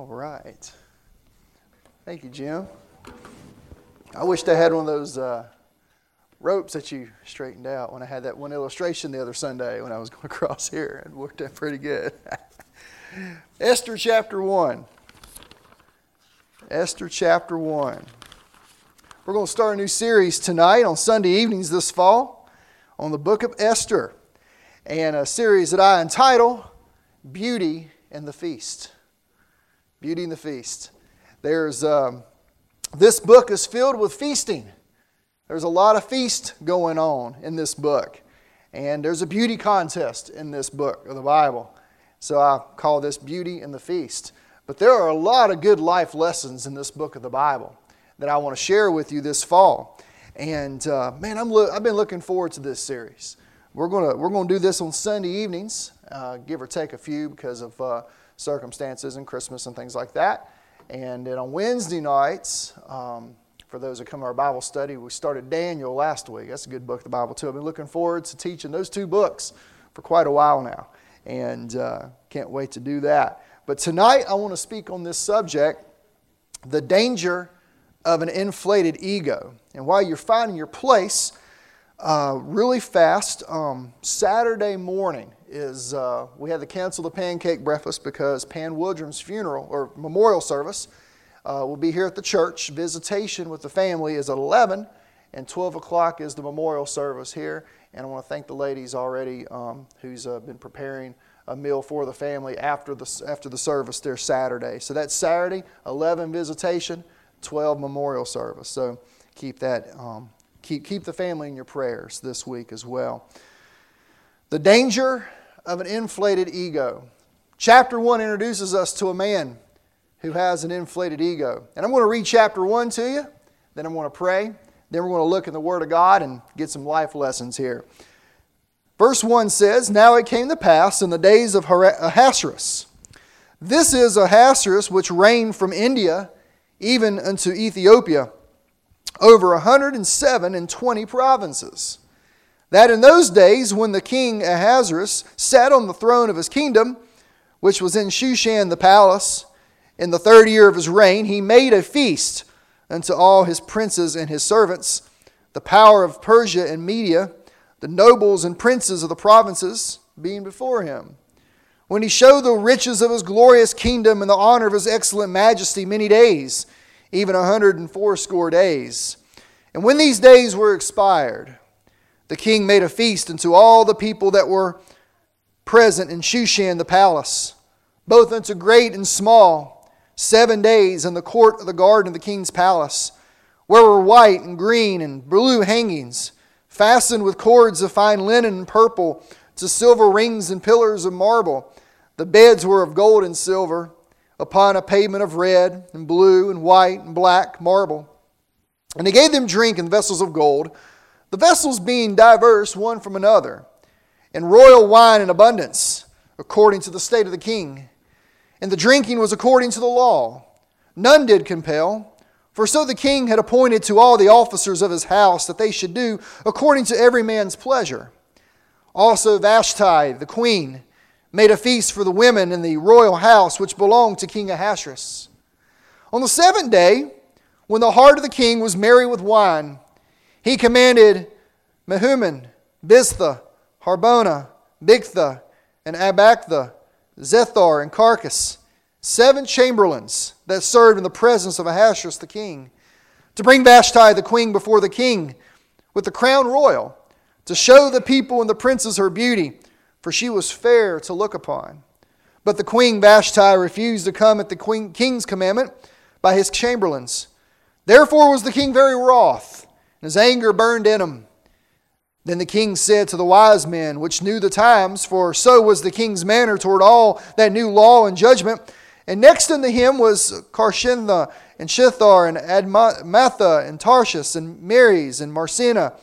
All right. Thank you, Jim. I wished I had one of those ropes that you straightened out when I had that one illustration the other Sunday when I was going across here. It worked out pretty good. Esther chapter 1. Esther chapter 1. We're going to start a new series tonight on Sunday evenings this fall on the book of Esther, and a series that I entitle Beauty and the Feast. Beauty and the Feast. There's this book is filled with feasting. There's a lot of feast going on in this book, and there's a beauty contest in this book of the Bible. So I call this Beauty and the Feast. But there are a lot of good life lessons in this book of the Bible that I want to share with you this fall. And I've been looking forward to this series. We're going to do this on Sunday evenings, give or take a few because of circumstances and Christmas and things like that. And then on Wednesday nights, for those that come to our Bible study, we started Daniel last week. That's a good book of the Bible too. I've been looking forward to teaching those two books for quite a while now, and can't wait to do that. But tonight I want to speak on this subject, the danger of an inflated ego. And while you're finding your place, really fast, Saturday morning is, we had to cancel the pancake breakfast because Pan Woodrum's funeral or memorial service will be here at the church. Visitation with the family is at 11, and 12 o'clock is the memorial service here. And I want to thank the ladies already who's been preparing a meal for the family after the service there Saturday. So that's Saturday, 11 visitation, 12 memorial service. So keep that keep the family in your prayers this week as well. The danger of an inflated ego. Chapter 1 introduces us to a man who has an inflated ego. And I'm going to read chapter 1 to you, then I'm going to pray, then we're going to look in the Word of God and get some life lessons here. Verse 1 says, "Now it came to pass in the days of Ahasuerus. This is Ahasuerus which reigned from India even unto Ethiopia, over 127 provinces. That in those days when the king Ahasuerus sat on the throne of his kingdom, which was in Shushan the palace, in the 3rd year of his reign, he made a feast unto all his princes and his servants, the power of Persia and Media, the nobles and princes of the provinces being before him. When he showed the riches of his glorious kingdom and the honor of his excellent majesty many days, even 180 days. And when these days were expired, the king made a feast unto all the people that were present in Shushan the palace, both unto great and small, 7 days in the court of the garden of the king's palace, where were white and green and blue hangings, fastened with cords of fine linen and purple, to silver rings and pillars of marble. The beds were of gold and silver, upon a pavement of red and blue and white and black marble. And he gave them drink in vessels of gold, the vessels being diverse one from another, and royal wine in abundance, according to the state of the king. And the drinking was according to the law. None did compel, for so the king had appointed to all the officers of his house that they should do according to every man's pleasure. Also Vashti, the queen, made a feast for the women in the royal house which belonged to King Ahasuerus. On the 7th day, when the heart of the king was merry with wine, he commanded Mehuman, Biztha, Harbona, Bigtha, and Abaktha, Zethar, and Carcass, 7 chamberlains that served in the presence of Ahasuerus the king, to bring Vashti the queen before the king with the crown royal, to show the people and the princes her beauty, for she was fair to look upon. But the queen Vashti refused to come at the king's commandment by his chamberlains. Therefore was the king very wroth, and his anger burned in him. Then the king said to the wise men, which knew the times, for so was the king's manner toward all that knew law and judgment, and next unto him was Karshintha, and Shithar, and Admatha, and Tarshish, and Meres, and Marsena,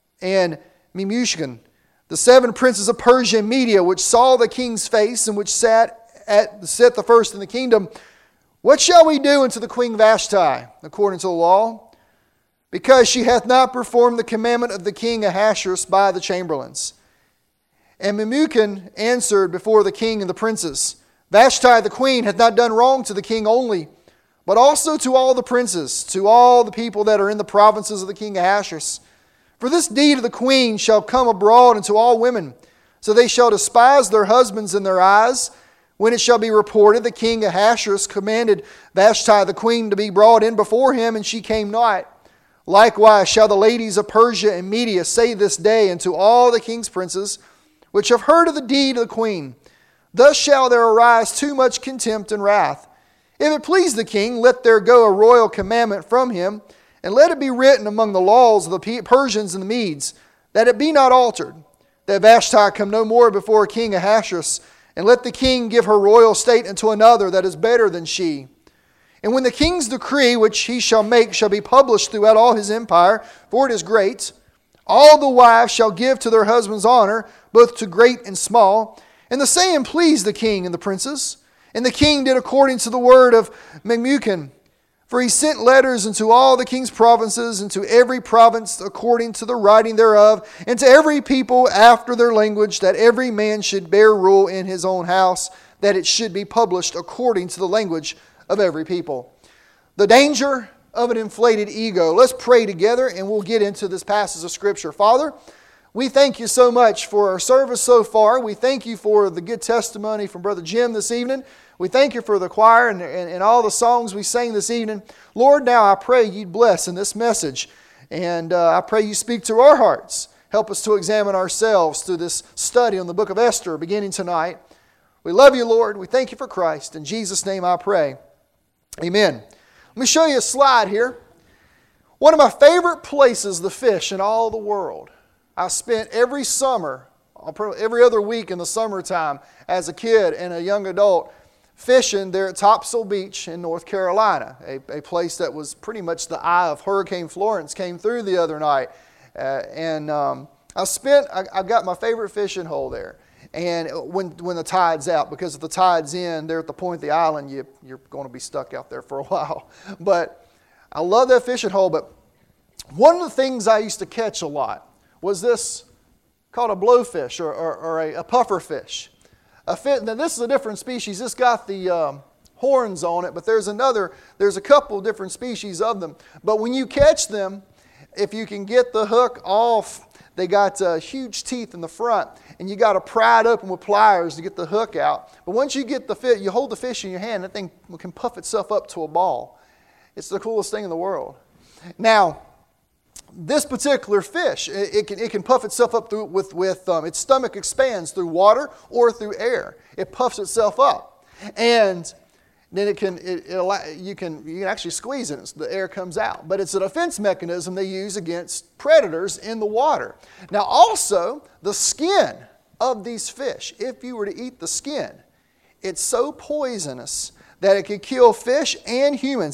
and Memushkan, the 7 princes of Persia and Media, which saw the king's face, and which sat the first in the kingdom. What shall we do unto the queen Vashti, according to the law? Because she hath not performed the commandment of the king Ahasuerus by the chamberlains. And Memucan answered before the king and the princes, Vashti the queen hath not done wrong to the king only, but also to all the princes, to all the people that are in the provinces of the king Ahasuerus. For this deed of the queen shall come abroad unto all women, so they shall despise their husbands in their eyes, when it shall be reported the king Ahasuerus commanded Vashti the queen to be brought in before him, and she came not. Likewise shall the ladies of Persia and Media say this day unto all the king's princes, which have heard of the deed of the queen, thus shall there arise too much contempt and wrath. If it please the king, let there go a royal commandment from him, and let it be written among the laws of the Persians and the Medes, that it be not altered, that Vashti come no more before King Ahasuerus, and let the king give her royal state unto another that is better than she. And when the king's decree which he shall make shall be published throughout all his empire, for it is great, all the wives shall give to their husbands honor, both to great and small. And the saying pleased the king and the princes. And the king did according to the word of Memucan. For he sent letters into all the king's provinces, and to every province according to the writing thereof, and to every people after their language, that every man should bear rule in his own house, that it should be published according to the language of every people. The danger of an inflated ego. Let's pray together and we'll get into this passage of Scripture. Father, we thank you so much for our service so far. We thank you for the good testimony from Brother Jim this evening. We thank you for the choir and all the songs we sang this evening. Lord, now I pray you'd bless in this message. And I pray you speak to our hearts. Help us to examine ourselves through this study on the book of Esther beginning tonight. We love you, Lord. We thank you for Christ. In Jesus' name I pray. Amen. Let me show you a slide here. One of my favorite places to fish in all the world. I spent every summer, every other week in the summertime as a kid and a young adult, fishing there at Topsail Beach in North Carolina, a place that was pretty much the eye of Hurricane Florence came through the other night. I've got my favorite fishing hole there. And when the tide's out, because if the tide's in, there at the point of the island, you're going to be stuck out there for a while. But I love that fishing hole. But one of the things I used to catch a lot was this called a blowfish or a puffer fish. Now this is a different species. It's got the horns on it, but there's a couple different species of them. But when you catch them, if you can get the hook off, they got huge teeth in the front, and you got to pry it open with pliers to get the hook out. But once you get the fish, you hold the fish in your hand, that thing can puff itself up to a ball. It's the coolest thing in the world. Now, this particular fish, it can puff itself up through with its stomach expands through water or through air. It puffs itself up, and then you can actually squeeze it. The air comes out. But it's a defense mechanism they use against predators in the water. Now also, the skin of these fish, if you were to eat the skin, it's so poisonous that it could kill fish and humans.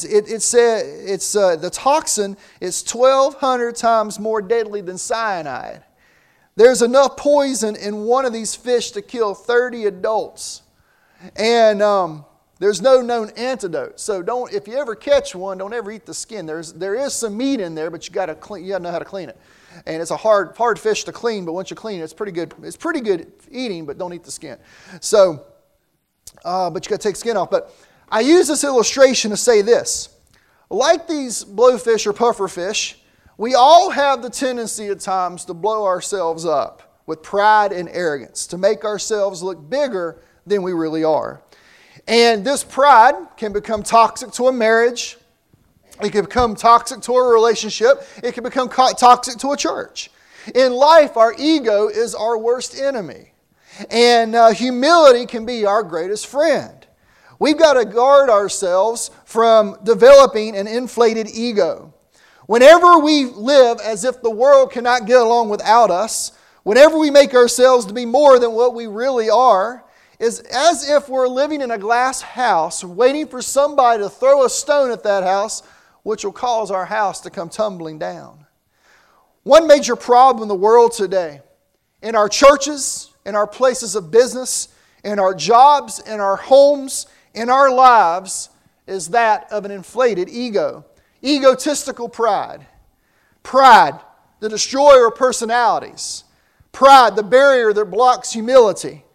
The toxin is 1,200 times more deadly than cyanide. There's enough poison in one of these fish to kill 30 adults. And there's no known antidote. So if you ever catch one, don't ever eat the skin. There is some meat in there, but you got to know how to clean it. And it's a hard fish to clean, but once you clean it, it's pretty good. It's pretty good eating, but don't eat the skin. So, but you got to take the skin off. But I use this illustration to say this. Like these blowfish or puffer fish, we all have the tendency at times to blow ourselves up with pride and arrogance, to make ourselves look bigger than we really are. And this pride can become toxic to a marriage. It can become toxic to a relationship. It can become toxic to a church. In life, our ego is our worst enemy. And humility can be our greatest friend. We've got to guard ourselves from developing an inflated ego. Whenever we live as if the world cannot get along without us, whenever we make ourselves to be more than what we really are, is as if we're living in a glass house, waiting for somebody to throw a stone at that house, which will cause our house to come tumbling down. One major problem in the world today, in our churches, in our places of business, in our jobs, in our homes, in our lives, is that of an inflated ego. Egotistical pride. Pride, the destroyer of personalities. Pride, the barrier that blocks humility.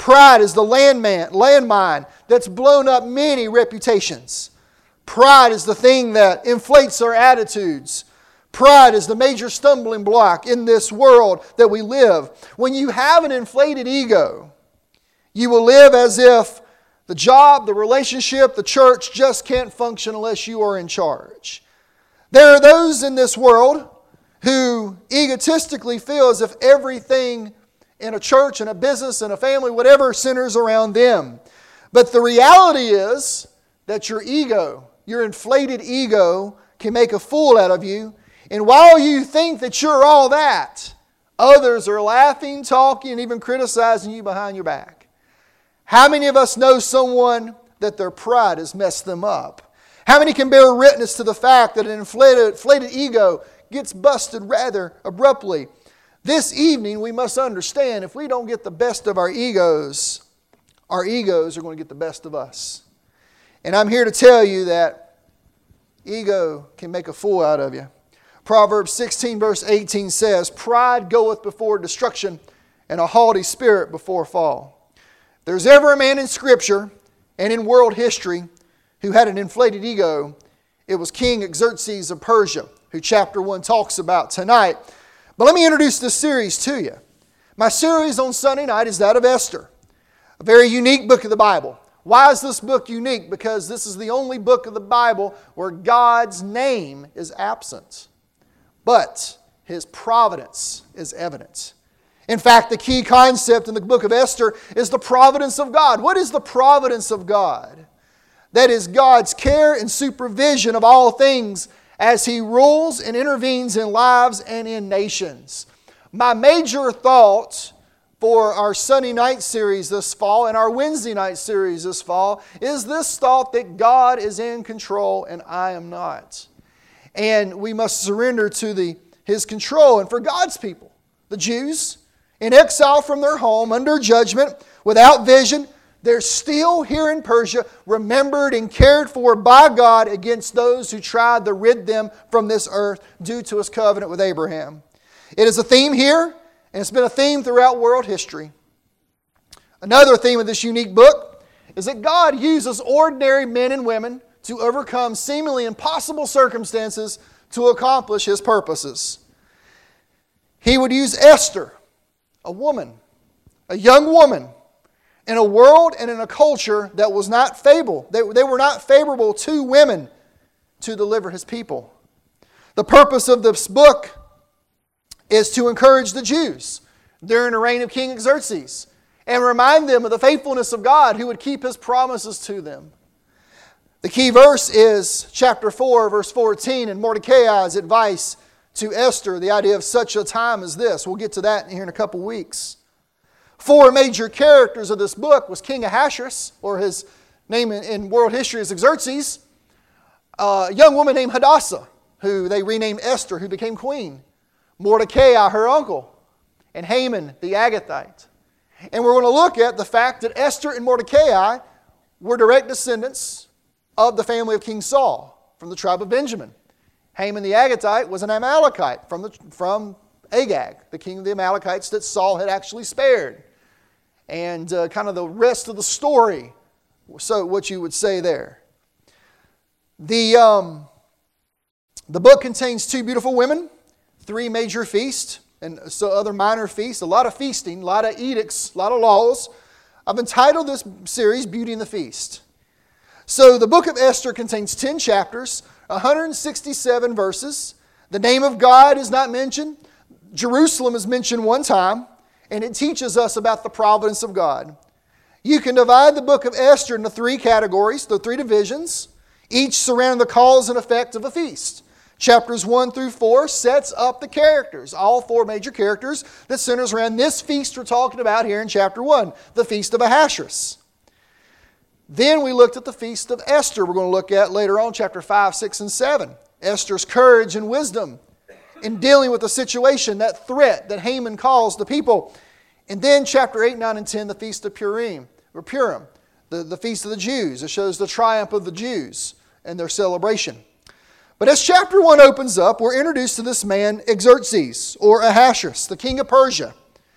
Pride is the landmine that's blown up many reputations. Pride is the thing that inflates our attitudes. Pride is the major stumbling block in this world that we live. When you have an inflated ego, you will live as if the job, the relationship, the church just can't function unless you are in charge. There are those in this world who egotistically feel as if everything in a church, in a business, in a family, whatever, centers around them. But the reality is that your ego, your inflated ego, can make a fool out of you. And while you think that you're all that, others are laughing, talking, and even criticizing you behind your back. How many of us know someone that their pride has messed them up? How many can bear witness to the fact that an inflated ego gets busted rather abruptly? This evening we must understand if we don't get the best of our egos are going to get the best of us. And I'm here to tell you that ego can make a fool out of you. Proverbs 16 verse 18 says, "Pride goeth before destruction, and a haughty spirit before fall." If there's ever a man in Scripture and in world history who had an inflated ego, it was King Xerxes of Persia, who chapter 1 talks about tonight. But let me introduce this series to you. My series on Sunday night is that of Esther, a very unique book of the Bible. Why is this book unique? Because this is the only book of the Bible where God's name is absent, but His providence is evident. In fact, the key concept in the book of Esther is the providence of God. What is the providence of God? That is God's care and supervision of all things as He rules and intervenes in lives and in nations. My major thought for our Sunday night series this fall and our Wednesday night series this fall is this thought that God is in control and I am not. And we must surrender to His control. And for God's people, the Jews, in exile from their home, under judgment, without vision, they're still here in Persia, remembered and cared for by God against those who tried to rid them from this earth due to His covenant with Abraham. It is a theme here, and it's been a theme throughout world history. Another theme of this unique book is that God uses ordinary men and women to overcome seemingly impossible circumstances to accomplish His purposes. He would use Esther, a woman, a young woman, in a world and in a culture that was not favorable. They were not favorable to women to deliver His people. The purpose of this book is to encourage the Jews during the reign of King Xerxes and remind them of the faithfulness of God who would keep His promises to them. The key verse is chapter 4, verse 14, and Mordecai's advice to Esther, the idea of such a time as this. We'll get to that here in a couple weeks. Four major characters of this book was King Ahasuerus, or his name in world history is Xerxes, a young woman named Hadassah, who they renamed Esther, who became queen, Mordecai, her uncle, and Haman, the Agagite. And we're going to look at the fact that Esther and Mordecai were direct descendants of the family of King Saul, from the tribe of Benjamin. Haman the Agagite was an Amalekite from Agag, the king of the Amalekites that Saul had actually spared. And kind of the rest of the story, so what you would say there. The book contains two beautiful women, three major feasts, and so other minor feasts, a lot of feasting, a lot of edicts, a lot of laws. I've entitled this series, Beauty and the Feast. So the book of Esther contains 10 chapters, 167 verses. The name of God is not mentioned. Jerusalem is mentioned one time, and it teaches us about the providence of God. You can divide the book of Esther into three categories, the three divisions, each surrounding the cause and effect of a feast. Chapters 1 through 4 sets up the characters, all four major characters that centers around this feast we're talking about here in chapter 1, the Feast of Ahasuerus. Then we looked at the Feast of Esther. We're going to look at later on chapter 5, 6, and 7. Esther's courage and wisdom in dealing with the situation, that threat that Haman caused the people. And then chapter 8, 9, and 10, the Feast of Purim, the Feast of the Jews. It shows the triumph of the Jews and their celebration. But as chapter 1 opens up, we're introduced to this man, Xerxes, or Ahasuerus, the king of Persia,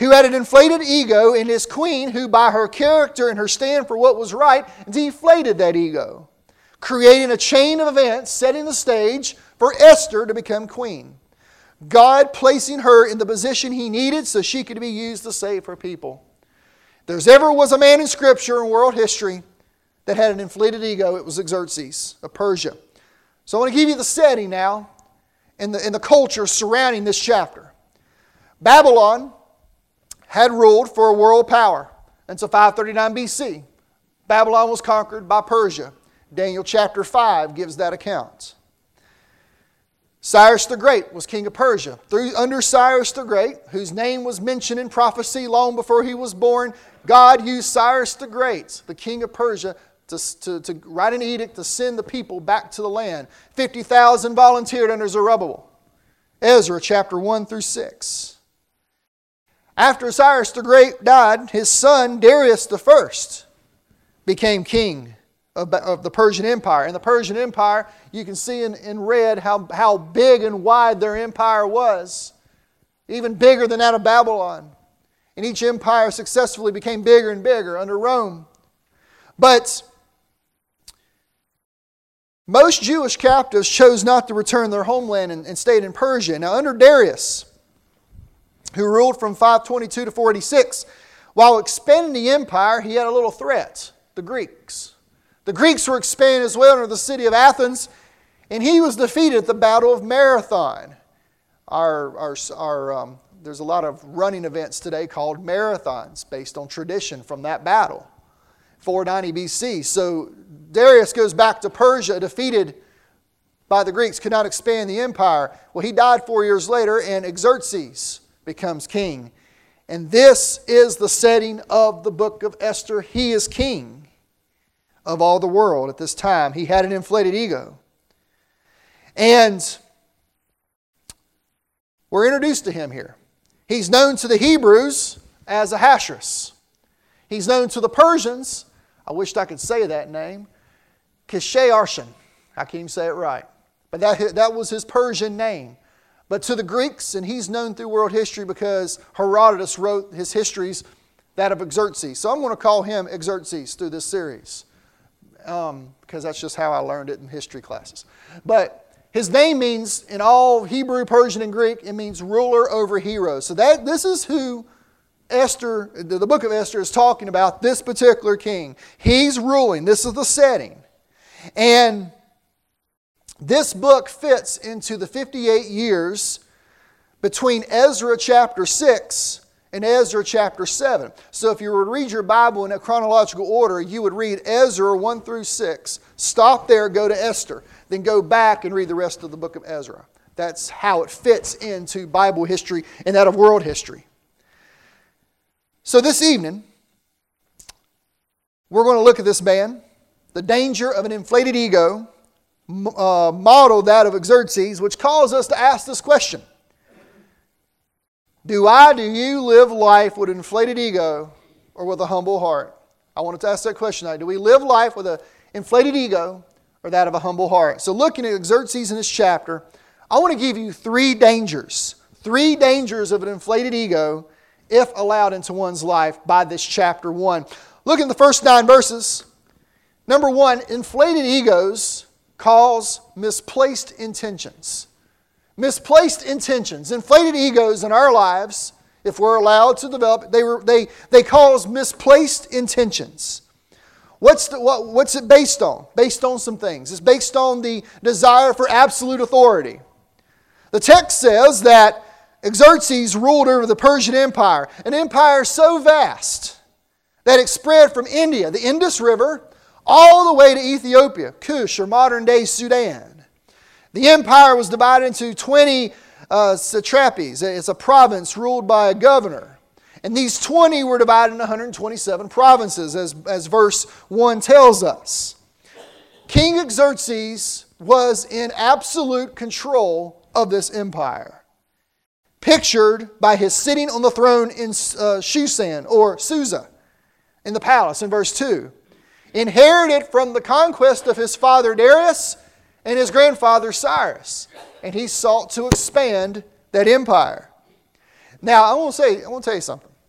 who had an inflated ego, and his queen, who by her character and her stand for what was right, deflated that ego, creating a chain of events, setting the stage for Esther to become queen. God placing her in the position He needed so she could be used to save her people. If there's ever was a man in Scripture and world history that had an inflated ego, it was Xerxes of Persia. So I want to give you the setting now and the culture surrounding this chapter. Babylon had ruled for a world power until 539 BC. Babylon was conquered by Persia. Daniel chapter 5 gives that account. Cyrus the Great was king of Persia. Under Cyrus the Great, whose name was mentioned in prophecy long before he was born, God used Cyrus the Great, the king of Persia, to write an edict to send the people back to the land. 50,000 volunteered under Zerubbabel. Ezra chapter 1 through 6. After Cyrus the Great died, his son Darius I became king of the Persian Empire. And the Persian Empire, you can see in red how big and wide their empire was. Even bigger than that of Babylon. And each empire successfully became bigger and bigger under Rome. But most Jewish captives chose not to return to their homeland and stayed in Persia. Now under Darius, who ruled from 522 to 486, while expanding the empire, he had a little threat, the Greeks. The Greeks were expanding as well into the city of Athens, and he was defeated at the Battle of Marathon. There's a lot of running events today called marathons based on tradition from that battle, 490 BC. So Darius goes back to Persia, defeated by the Greeks, could not expand the empire. Well, he died 4 years later, and Xerxes becomes king. And this is the setting of the book of Esther. He is king of all the world at this time. He had an inflated ego. And we're introduced to him here. He's known to the Hebrews as Ahasuerus. He's known to the Persians, I wished I could say that name, Kishay-Arshan. I can't even say it right. But that was his Persian name. But to the Greeks, and he's known through world history because Herodotus wrote his histories, that of Xerxes. So I'm going to call him Xerxes through this series because that's just how I learned it in history classes. But his name means, in all Hebrew, Persian, and Greek, it means ruler over heroes. So this is who Esther, the book of Esther is talking about, this particular king. He's ruling. This is the setting. And this book fits into the 58 years between Ezra chapter 6 and Ezra chapter 7. So if you were to read your Bible in a chronological order, you would read Ezra 1 through 6, stop there, go to Esther, then go back and read the rest of the book of Ezra. That's how it fits into Bible history and that of world history. So this evening, we're going to look at this man, the danger of an inflated ego, model that of Xerxes, which calls us to ask this question. Do you live life with an inflated ego or with a humble heart? I wanted to ask that question tonight. Do we live life with an inflated ego or that of a humble heart? So looking at Xerxes in this chapter, I want to give you three dangers of an inflated ego if allowed into one's life by this chapter 1. Look at the first 9 verses. Number 1, inflated egos cause misplaced intentions. Misplaced intentions. Inflated egos in our lives, if we're allowed to develop, they cause misplaced intentions. What's it based on? Based on some things. It's based on the desire for absolute authority. The text says that Xerxes ruled over the Persian Empire, an empire so vast that it spread from India, the Indus River, all the way to Ethiopia, Kush, or modern-day Sudan. The empire was divided into 20 satrapies. It's a province ruled by a governor. And these 20 were divided into 127 provinces, as verse 1 tells us. King Xerxes was in absolute control of this empire, pictured by his sitting on the throne in Shushan, or Susa, in the palace, in verse 2. Inherited from the conquest of his father Darius and his grandfather Cyrus. And he sought to expand that empire. Now, I want to tell you something.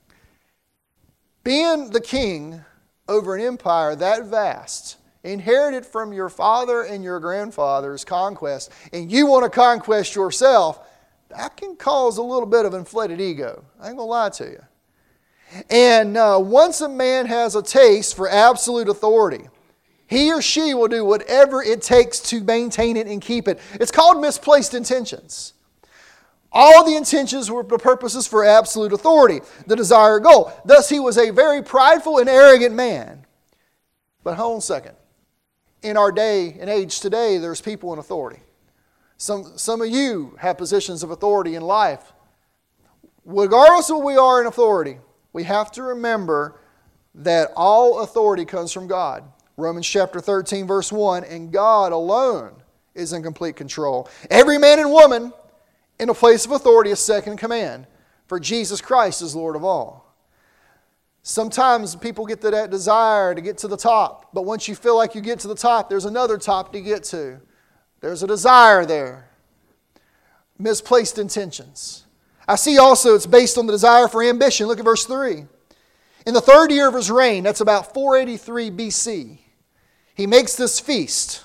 Being the king over an empire that vast, inherited from your father and your grandfather's conquest, and you want to conquest yourself, that can cause a little bit of inflated ego. I ain't going to lie to you. And once a man has a taste for absolute authority, he or she will do whatever it takes to maintain it and keep it. It's called misplaced intentions. All the intentions were the purposes for absolute authority, the desired goal. Thus, he was a very prideful and arrogant man. But hold on a second. In our day and age today, there's people in authority. Some of you have positions of authority in life. Regardless of what we are in authority, we have to remember that all authority comes from God. Romans chapter 13, verse 1, and God alone is in complete control. Every man and woman in a place of authority is second in command, for Jesus Christ is Lord of all. Sometimes people get to that desire to get to the top, but once you feel like you get to the top, there's another top to get to. There's a desire there. Misplaced intentions. I see also it's based on the desire for ambition. Look at verse 3. In the third year of his reign, that's about 483 BC, he makes this feast.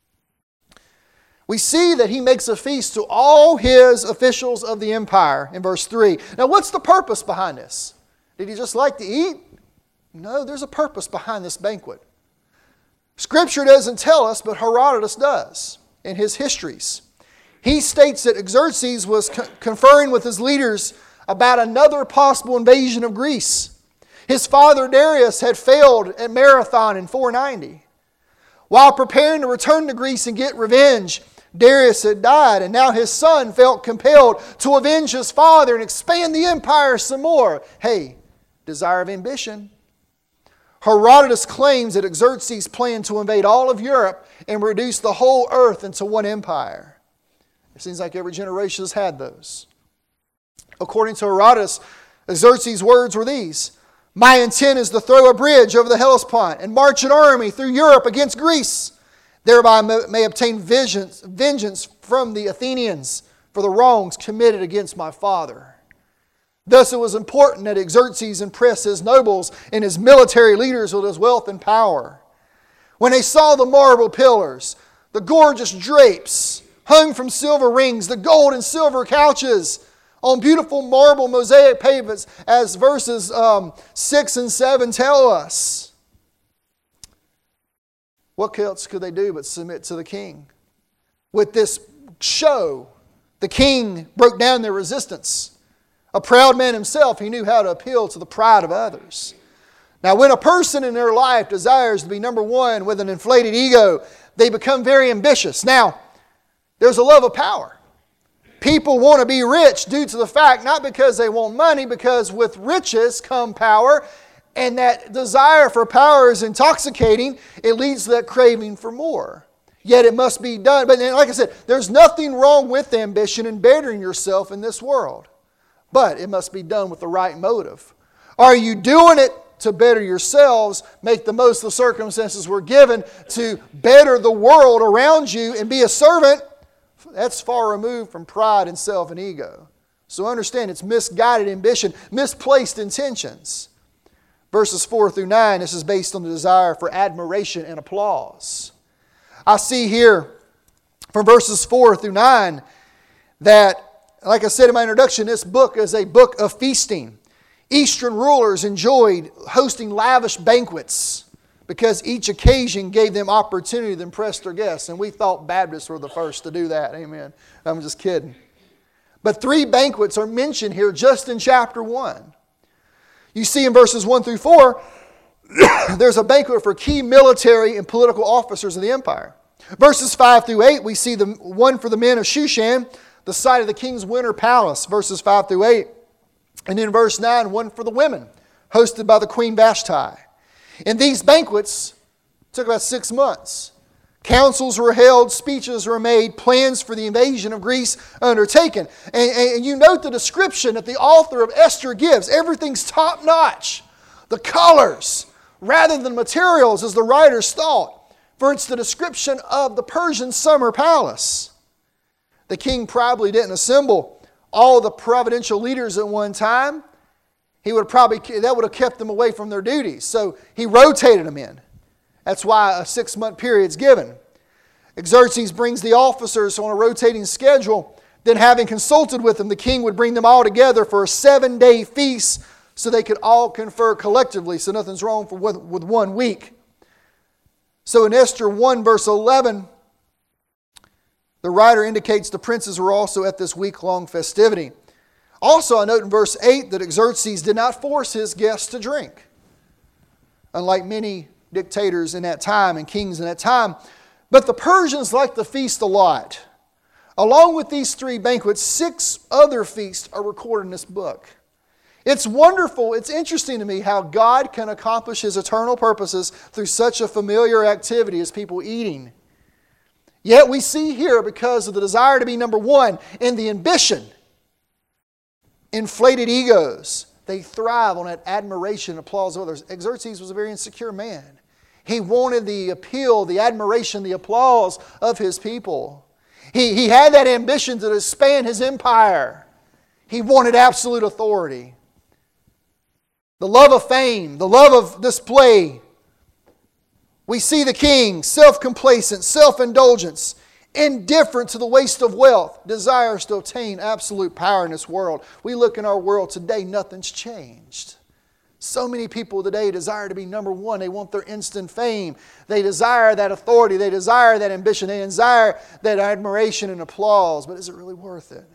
We see that he makes a feast to all his officials of the empire in verse 3. Now, what's the purpose behind this? Did he just like to eat? No, there's a purpose behind this banquet. Scripture doesn't tell us, but Herodotus does in his histories. He states that Xerxes was conferring with his leaders about another possible invasion of Greece. His father Darius had failed at Marathon in 490. While preparing to return to Greece and get revenge, Darius had died, and now his son felt compelled to avenge his father and expand the empire some more. Hey, desire of ambition. Herodotus claims that Xerxes planned to invade all of Europe and reduce the whole earth into one empire. It seems like every generation has had those. According to Herodotus, Xerxes' words were these: my intent is to throw a bridge over the Hellespont and march an army through Europe against Greece. Thereby may obtain vengeance from the Athenians for the wrongs committed against my father. Thus it was important that Xerxes impress his nobles and his military leaders with his wealth and power. When they saw the marble pillars, the gorgeous drapes hung from silver rings, the gold and silver couches on beautiful marble mosaic pavements, as verses 6 and 7 tell us, what else could they do but submit to the king? With this show, the king broke down their resistance. A proud man himself, he knew how to appeal to the pride of others. Now, when a person in their life desires to be number one with an inflated ego, they become very ambitious. Now, there's a love of power. People want to be rich due to the fact, not because they want money, because with riches come power. And that desire for power is intoxicating. It leads to that craving for more. Yet it must be done. But like I said, there's nothing wrong with ambition and bettering yourself in this world. But it must be done with the right motive. Are you doing it to better yourselves, make the most of the circumstances we're given, to better the world around you and be a servant? That's far removed from pride and self and ego. So understand, it's misguided ambition, misplaced intentions. Verses 4 through 9, this is based on the desire for admiration and applause. I see here from verses 4 through 9 that, like I said in my introduction, this book is a book of feasting. Eastern rulers enjoyed hosting lavish banquets because each occasion gave them opportunity to impress their guests. And we thought Baptists were the first to do that. Amen. I'm just kidding. But 3 banquets are mentioned here just in chapter 1. You see in verses 1 through 4, there's a banquet for key military and political officers of the empire. Verses 5 through 8, we see the one for the men of Shushan, the site of the king's winter palace, verses 5 through 8. And in verse 9, one for the women, hosted by the queen Vashti. And these banquets took about 6 months. Councils were held, speeches were made, plans for the invasion of Greece undertaken. And you note the description that the author of Esther gives. Everything's top notch. The colors, rather than materials as the writers thought. For it's the description of the Persian summer palace. The king probably didn't assemble all the providential leaders at one time. that would have kept them away from their duties. So he rotated them in. That's why a 6-month period is given. Xerxes brings the officers on a rotating schedule. Then, having consulted with them, the king would bring them all together for a 7-day feast so they could all confer collectively. So nothing's wrong with 1 week. So in Esther 1 verse 11, the writer indicates the princes were also at this week-long festivity. Also, I note in verse 8 that Xerxes did not force his guests to drink. Unlike many dictators in that time and kings in that time. But the Persians liked to feast a lot. Along with these 3 banquets, 6 other feasts are recorded in this book. It's wonderful, it's interesting to me how God can accomplish His eternal purposes through such a familiar activity as people eating. Yet we see here, because of the desire to be number one and the ambition, inflated egos, they thrive on that admiration and applause of others. Xerxes was a very insecure man. He wanted the appeal, the admiration, the applause of his people. He had that ambition to expand his empire. He wanted absolute authority. The love of fame, the love of display. We see the king, self-complacent, self-indulgence, indifferent to the waste of wealth, desires to obtain absolute power in this world. We look in our world today, nothing's changed. So many people today desire to be number one. They want their instant fame. They desire that authority. They desire that ambition. They desire that admiration and applause. But is it really worth it?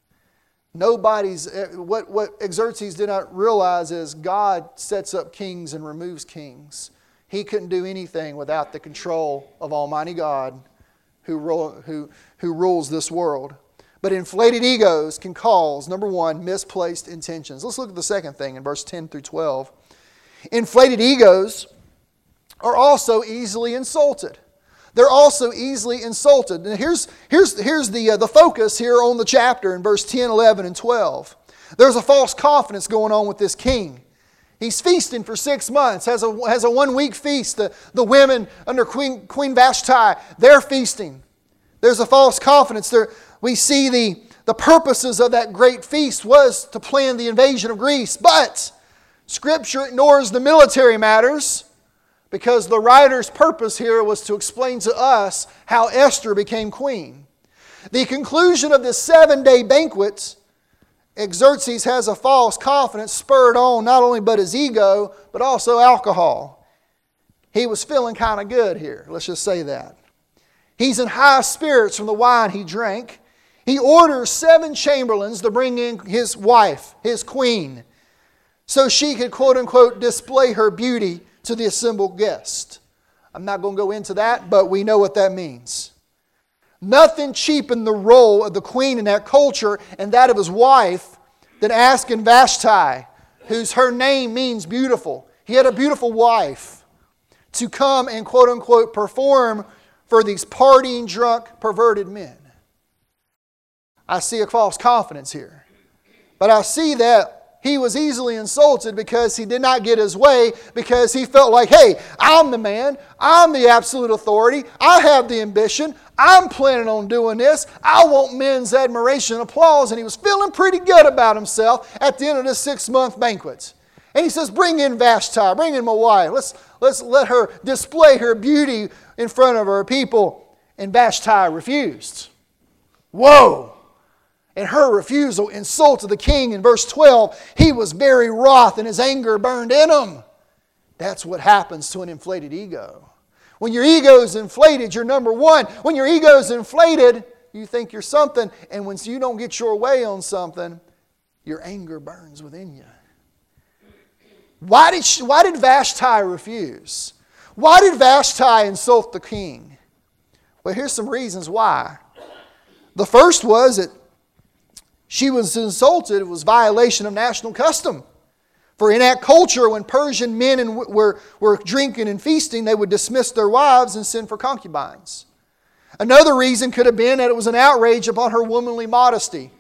What Xerxes did not realize is God sets up kings and removes kings. He couldn't do anything without the control of Almighty God who rules this world. But inflated egos can cause, number one, misplaced intentions. Let's look at the second thing in verse 10 through 12. Inflated egos are also easily insulted. They're also easily insulted. And here's the focus here on the chapter in verse 10, 11, and 12. There's a false confidence going on with this king. He's feasting for 6 months, has a 1-week feast. The women under Queen Vashti, they're feasting. There's a false confidence there. We see the purposes of that great feast was to plan the invasion of Greece. But Scripture ignores the military matters because the writer's purpose here was to explain to us how Esther became queen. The conclusion of this 7-day banquet, Xerxes has a false confidence spurred on not only but his ego, but also alcohol. He was feeling kind of good here. Let's just say that. He's in high spirits from the wine he drank. He orders 7 chamberlains to bring in his wife, his queen, so she could, quote unquote, display her beauty to the assembled guest. I'm not going to go into that, but we know what that means. Nothing cheapened the role of the queen in that culture and that of his wife than asking Vashti, her name means beautiful. He had a beautiful wife, to come and, quote unquote, perform for these partying, drunk, perverted men. I see a false confidence here. But I see that he was easily insulted because he did not get his way, because he felt like, hey, I'm the man. I'm the absolute authority. I have the ambition. I'm planning on doing this. I want men's admiration and applause. And he was feeling pretty good about himself at the end of this 6-month banquet. And he says, bring in Vashti. Bring in my wife. Let's let her display her beauty in front of her people. And Vashti refused. Whoa! And her refusal insulted the king. In verse 12, he was very wroth and his anger burned in him. That's what happens to an inflated ego. When your ego is inflated, you're number one. When your ego is inflated, you think you're something. And when you don't get your way on something, your anger burns within you. Why did Vashti refuse? Why did Vashti insult the king? Well, here's some reasons why. The first was that she was insulted. It was violation of national custom. For in that culture, when Persian men were drinking and feasting, they would dismiss their wives and send for concubines. Another reason could have been that it was an outrage upon her womanly modesty.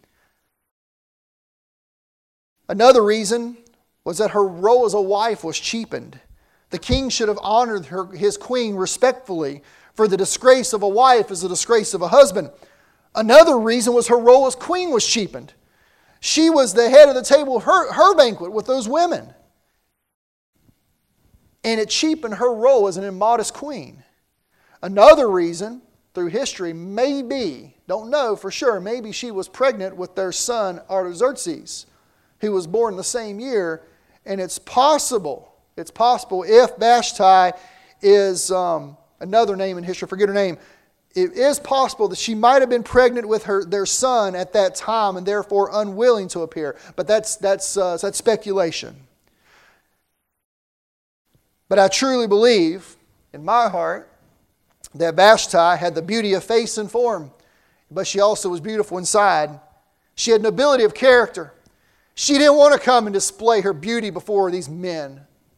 Another reason was that her role as a wife was cheapened. The king should have honored his queen respectfully, for the disgrace of a wife is the disgrace of a husband. Another reason was her role as queen was cheapened. She was the head of the table of her banquet with those women. And it cheapened her role as an immodest queen. Another reason through history may be, don't know for sure, maybe she was pregnant with their son Artaxerxes, who was born the same year. And it's possible if Vashti is another name in history, forget her name, it is possible that she might have been pregnant with their son at that time and therefore unwilling to appear. But that's speculation. But I truly believe in my heart that Vashti had the beauty of face and form, but she also was beautiful inside. She had nobility of character. She didn't want to come and display her beauty before these men.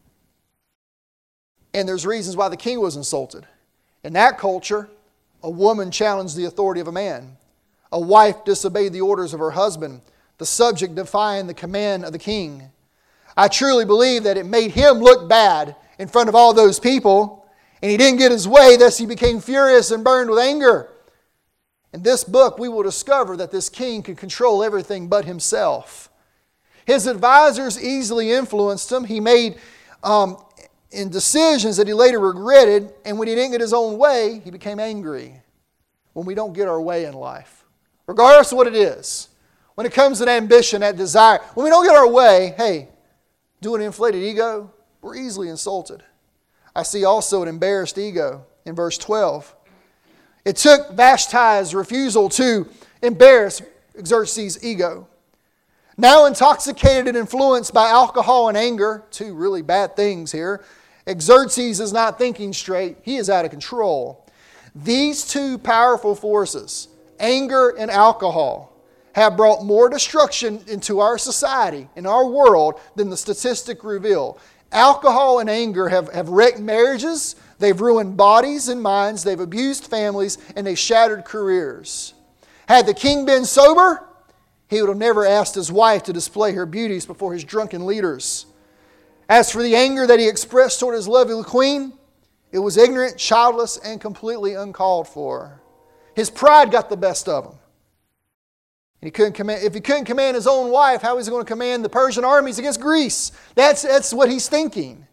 And there's reasons why the king was insulted. In that culture, a woman challenged the authority of a man. A wife disobeyed the orders of her husband, the subject defying the command of the king. I truly believe that it made him look bad in front of all those people, and he didn't get his way, thus he became furious and burned with anger. In this book, we will discover that this king could control everything but himself. His advisors easily influenced him. He made in decisions that he later regretted, and when he didn't get his own way, he became angry. When we don't get our way in life, regardless of what it is, when it comes to that ambition, that desire, when we don't get our way, hey, do an inflated ego, we're easily insulted. I see also an embarrassed ego in verse 12. It took Vashti's refusal to embarrass Xerxes' ego. Now intoxicated and influenced by alcohol and anger, two really bad things here, Xerxes is not thinking straight. He is out of control. These two powerful forces, anger and alcohol, have brought more destruction into our society, in our world, than the statistics reveal. Alcohol and anger have wrecked marriages, they've ruined bodies and minds, they've abused families, and they've shattered careers. Had the king been sober, he would have never asked his wife to display her beauties before his drunken leaders. As for the anger that he expressed toward his lovely queen, it was ignorant, childless, and completely uncalled for. His pride got the best of him. And if he couldn't command his own wife, how is he going to command the Persian armies against Greece? That's what he's thinking.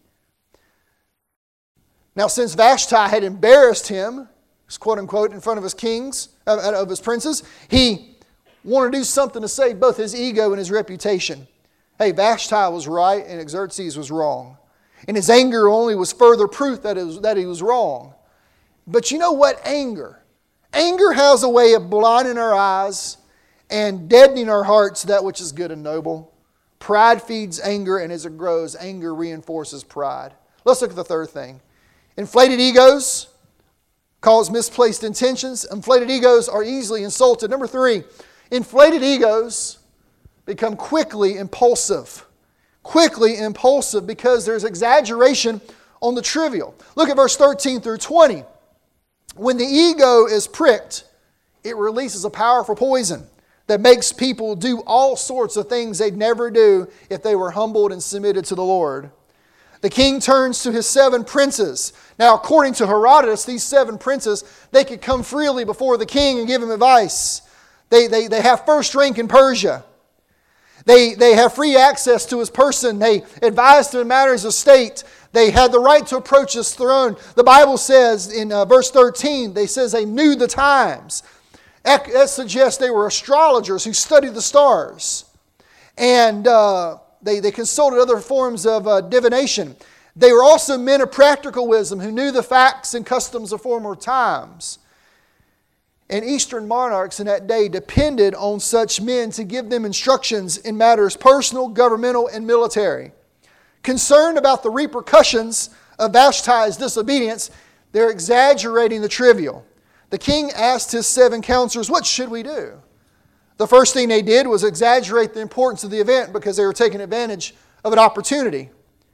Now, since Vashti had embarrassed him, quote unquote, in front of his kings, of his princes, he wanted to do something to save both his ego and his reputation. Hey, Vashti was right and Xerxes was wrong. And his anger only was further proof that he was wrong. But you know what? Anger has a way of blinding our eyes and deadening our hearts to that which is good and noble. Pride feeds anger, and as it grows, anger reinforces pride. Let's look at the third thing. Inflated egos cause misplaced intentions. Inflated egos are easily insulted. Number 3, inflated egos become quickly impulsive. Quickly impulsive because there's exaggeration on the trivial. Look at verse 13 through 20. When the ego is pricked, it releases a powerful poison that makes people do all sorts of things they'd never do if they were humbled and submitted to the Lord. The king turns to his 7 princes. Now, according to Herodotus, these 7 princes, they could come freely before the king and give him advice. They have first rank in Persia. They have free access to his person. They advised him in matters of state. They had the right to approach his throne. The Bible says in verse 13, they says they knew the times. That suggests they were astrologers who studied the stars. And they consulted other forms of divination. They were also men of practical wisdom who knew the facts and customs of former times. And Eastern monarchs in that day depended on such men to give them instructions in matters personal, governmental, and military. Concerned about the repercussions of Vashti's disobedience, they're exaggerating the trivial. The king asked his 7 counselors, what should we do? The first thing they did was exaggerate the importance of the event because they were taking advantage of an opportunity.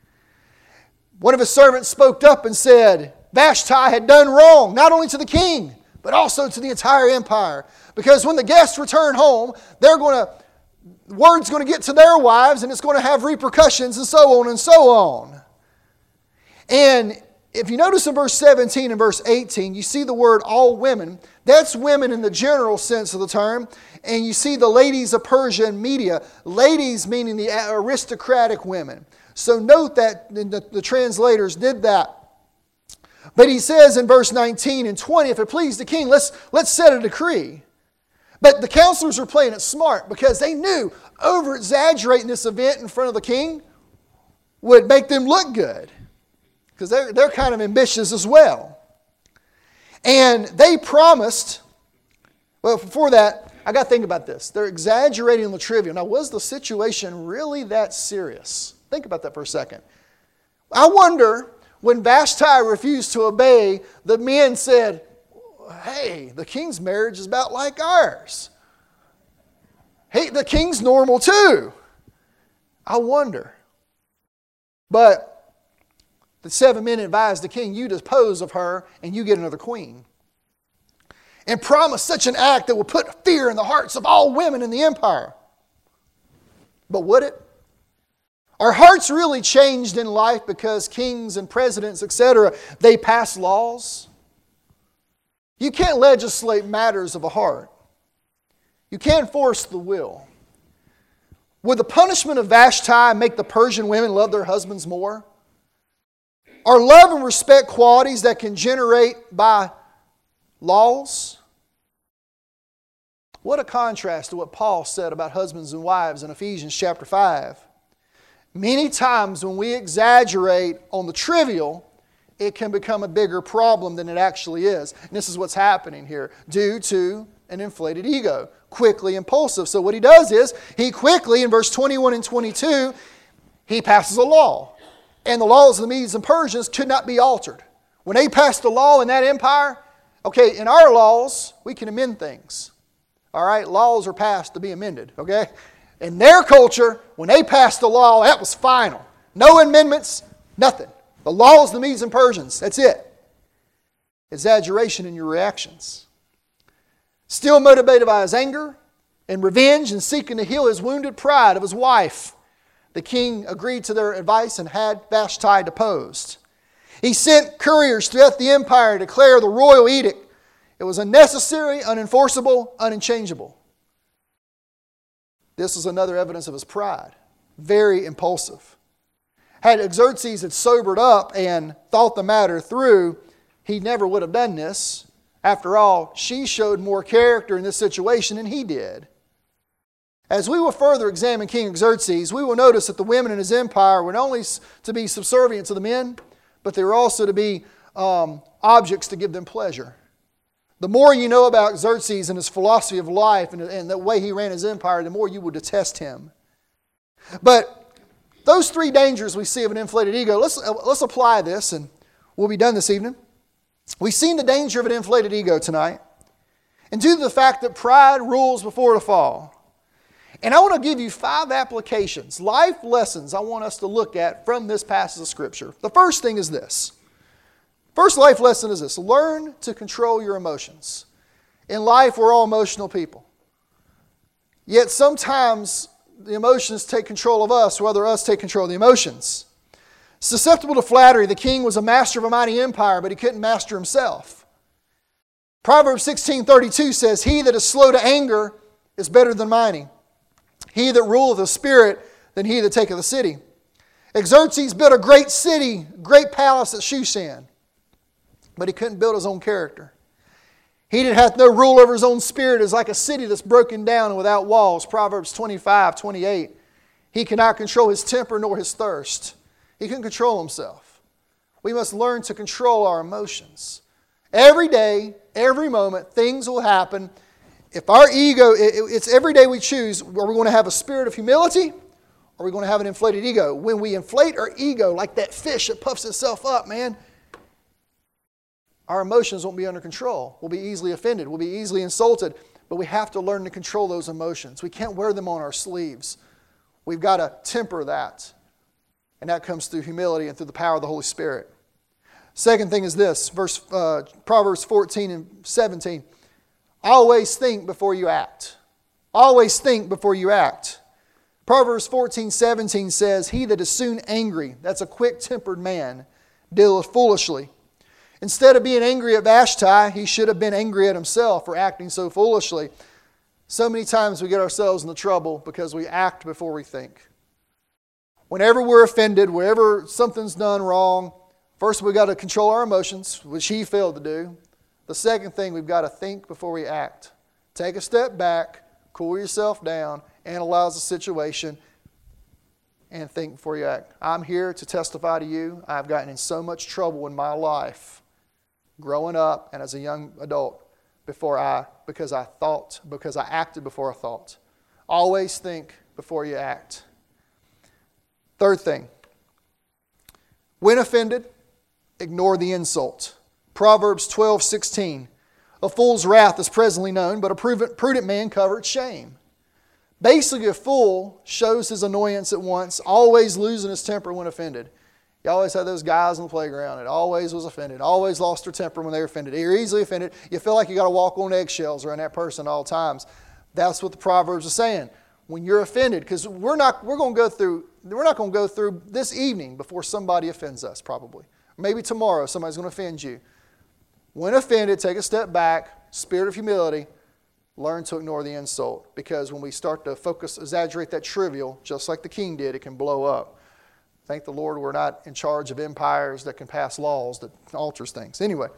One of his servants spoke up and said, Vashti had done wrong, not only to the king, but also to the entire empire. Because when the guests return home, word's going to get to their wives and it's going to have repercussions and so on and so on. And if you notice in verse 17 and verse 18, you see the word all women. That's women in the general sense of the term. And you see the ladies of Persia and Media. Ladies meaning the aristocratic women. So note that the translators did that. But he says in verse 19 and 20, if it please the king, let's set a decree. But the counselors were playing it smart because they knew over-exaggerating this event in front of the king would make them look good. Because they're kind of ambitious as well. And they promised, well, before that, I got to think about this. They're exaggerating the trivial. Now, was the situation really that serious? Think about that for a second. I wonder, when Vashti refused to obey, the men said, hey, the king's marriage is about like ours. Hey, the king's normal too. I wonder. But the 7 men advised the king, you dispose of her and you get another queen. And promise such an act that will put fear in the hearts of all women in the empire. But would it? Are hearts really changed in life because kings and presidents, etc., they pass laws? You can't legislate matters of a heart. You can't force the will. Would the punishment of Vashti make the Persian women love their husbands more? Are love and respect qualities that can generate by laws? What a contrast to what Paul said about husbands and wives in Ephesians chapter 5. Many times when we exaggerate on the trivial, it can become a bigger problem than it actually is. And this is what's happening here due to an inflated ego, quickly impulsive. So what he does is, he quickly, in verse 21 and 22, he passes a law. And the laws of the Medes and Persians could not be altered. When they passed a law in that empire, okay, in our laws, we can amend things. All right, laws are passed to be amended, okay? In their culture, when they passed the law, that was final. No amendments, nothing. The laws of the Medes and Persians, that's it. Exaggeration in your reactions. Still motivated by his anger and revenge and seeking to heal his wounded pride of his wife, the king agreed to their advice and had Vashti deposed. He sent couriers throughout the empire to declare the royal edict. It was unnecessary, unenforceable, unchangeable. This is another evidence of his pride. Very impulsive. Had Xerxes had sobered up and thought the matter through, he never would have done this. After all, she showed more character in this situation than he did. As we will further examine King Xerxes, we will notice that the women in his empire were not only to be subservient to the men, but they were also to be objects to give them pleasure. The more you know about Xerxes and his philosophy of life and the way he ran his empire, the more you will detest him. But those three dangers we see of an inflated ego, let's apply this and we'll be done this evening. We've seen the danger of an inflated ego tonight. And due to the fact that pride rules before the fall. And I want to give you 5 applications, life lessons I want us to look at from this passage of Scripture. The first thing is this. First life lesson is this. Learn to control your emotions. In life, we're all emotional people. Yet sometimes the emotions take control of us, rather us take control of the emotions. Susceptible to flattery, the king was a master of a mighty empire, but he couldn't master himself. Proverbs 16:32 says, he that is slow to anger is better than mighty. He that ruleth the spirit than he that taketh a city. Xerxes built a great city, great palace at Shushan, but he couldn't build his own character. He that hath no rule over his own spirit is like a city that's broken down and without walls. Proverbs 25:28. He cannot control his temper nor his thirst. He couldn't control himself. We must learn to control our emotions. Every day, every moment, things will happen. If our ego, it's every day we choose, are we going to have a spirit of humility or are we going to have an inflated ego? When we inflate our ego like that fish that puffs itself up, man, our emotions won't be under control. We'll be easily offended. We'll be easily insulted. But we have to learn to control those emotions. We can't wear them on our sleeves. We've got to temper that. And that comes through humility and through the power of the Holy Spirit. Second thing is this, Proverbs 14 and 17. Always think before you act. Always think before you act. Proverbs 14:17 says, he that is soon angry, that's a quick-tempered man, dealeth foolishly. Instead of being angry at Vashti, he should have been angry at himself for acting so foolishly. So many times we get ourselves into trouble because we act before we think. Whenever we're offended, whenever something's done wrong, first we've got to control our emotions, which he failed to do. The second thing, we've got to think before we act. Take a step back, cool yourself down, analyze the situation, and think before you act. I'm here to testify to you. I've gotten in so much trouble in my life, growing up and as a young adult, because I acted before I thought. Always think before you act. Third thing, when offended, ignore the insult. Proverbs 12:16. A fool's wrath is presently known, but a prudent man covereth shame. Basically, a fool shows his annoyance at once, always losing his temper when offended. You always had those guys on the playground that always was offended, always lost their temper when they were offended. You're easily offended. You feel like you got to walk on eggshells around that person at all times. That's what the Proverbs are saying. When you're offended, because we're not going to go through this evening before somebody offends us, probably. Maybe tomorrow somebody's going to offend you. When offended, take a step back, spirit of humility, learn to ignore the insult. Because when we start to exaggerate that trivial, just like the king did, it can blow up. Thank the Lord we're not in charge of empires that can pass laws that alters things. Anyway,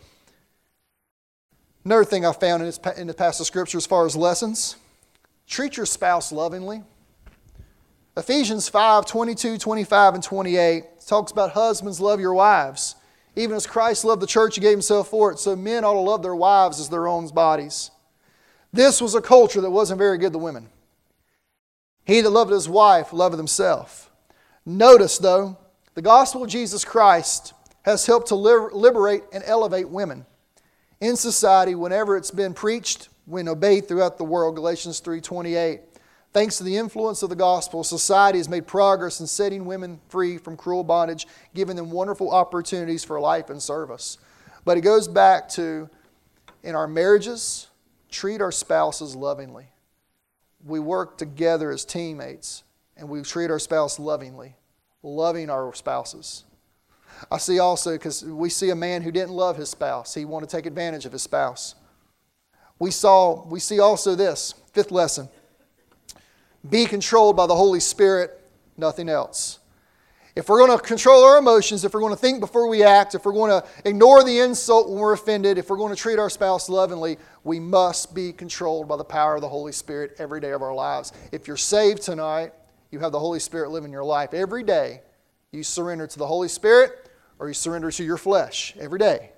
another thing I found in the passage of Scripture as far as lessons, treat your spouse lovingly. Ephesians 5:22, 25, and 28 talks about husbands, love your wives. Even as Christ loved the church, He gave Himself for it, so men ought to love their wives as their own bodies. This was a culture that wasn't very good to women. He that loved his wife loved himself. Notice, though, the gospel of Jesus Christ has helped to liberate and elevate women in society whenever it's been preached, when obeyed throughout the world. Galatians 3:28. Thanks to the influence of the gospel, society has made progress in setting women free from cruel bondage, giving them wonderful opportunities for life and service. But it goes back to, in our marriages, treat our spouses lovingly. We work together as teammates, and we treat our spouse lovingly, loving our spouses. I see also, because we see a man who didn't love his spouse. He wanted to take advantage of his spouse. We see also this, fifth lesson. Be controlled by the Holy Spirit, nothing else. If we're going to control our emotions, if we're going to think before we act, if we're going to ignore the insult when we're offended, if we're going to treat our spouse lovingly, we must be controlled by the power of the Holy Spirit every day of our lives. If you're saved tonight, you have the Holy Spirit living in your life. Every day, you surrender to the Holy Spirit or you surrender to your flesh. Every day.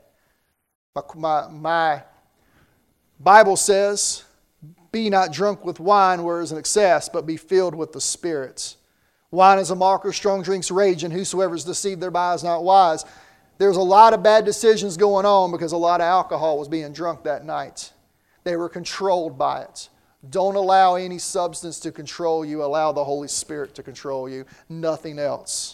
My Bible says, be not drunk with wine where is an excess, but be filled with the Spirit. Wine is a mocker, strong drinks rage, and whosoever is deceived thereby is not wise. There's a lot of bad decisions going on because a lot of alcohol was being drunk that night. They were controlled by it. Don't allow any substance to control you. Allow the Holy Spirit to control you. Nothing else.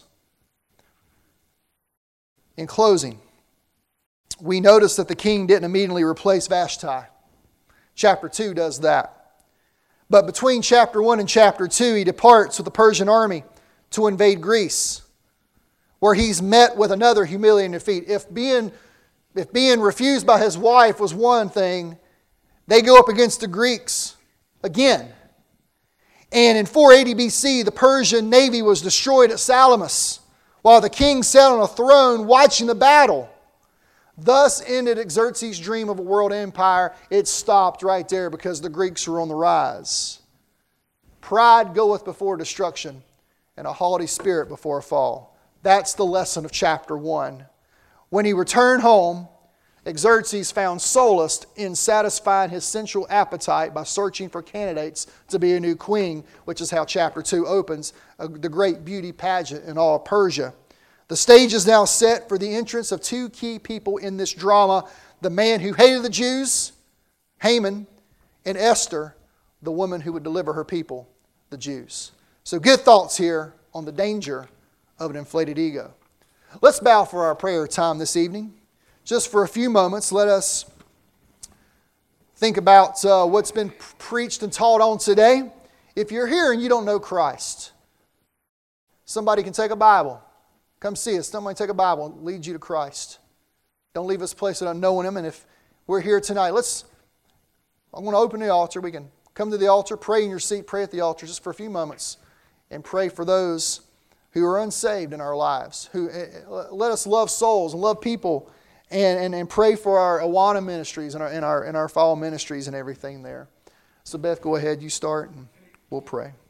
In closing, we notice that the king didn't immediately replace Vashti. Chapter 2 does that. But between chapter 1 and chapter 2, he departs with the Persian army to invade Greece, where he's met with another humiliating defeat. If being refused by his wife was one thing, they go up against the Greeks again. And in 480 BC, the Persian navy was destroyed at Salamis, while the king sat on a throne watching the battle. Thus ended Xerxes' dream of a world empire. It stopped right there because the Greeks were on the rise. Pride goeth before destruction, and a haughty spirit before a fall. That's the lesson of chapter 1. When he returned home, Xerxes found solace in satisfying his sensual appetite by searching for candidates to be a new queen, which is how chapter 2 opens, the great beauty pageant in all of Persia. The stage is now set for the entrance of two key people in this drama. The man who hated the Jews, Haman, and Esther, the woman who would deliver her people, the Jews. So good thoughts here on the danger of an inflated ego. Let's bow for our prayer time this evening. Just for a few moments, let us think about what's been preached and taught on today. If you're here and you don't know Christ, somebody can take a Bible Come see us. Somebody take a Bible and lead you to Christ. Don't leave us place without knowing Him. And if we're here tonight, I'm going to open the altar. We can come to the altar, pray in your seat, pray at the altar just for a few moments, and pray for those who are unsaved in our lives. Let us love souls and love people, and pray for our Awana ministries and our fall ministries and everything there. So Beth, go ahead, you start, and we'll pray.